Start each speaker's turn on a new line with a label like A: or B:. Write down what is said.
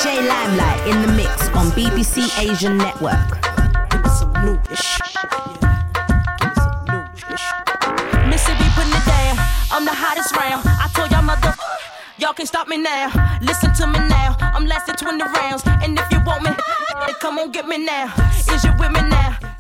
A: DJ Limelight in the mix on BBC Asian Network.
B: Give me some new ish. Missy be putting it down. I'm the hottest round. I told y'all y'all can't stop me now. Listen to me now. I'm lasting 20 rounds. And if you want me, come on get me now. Is you with me now?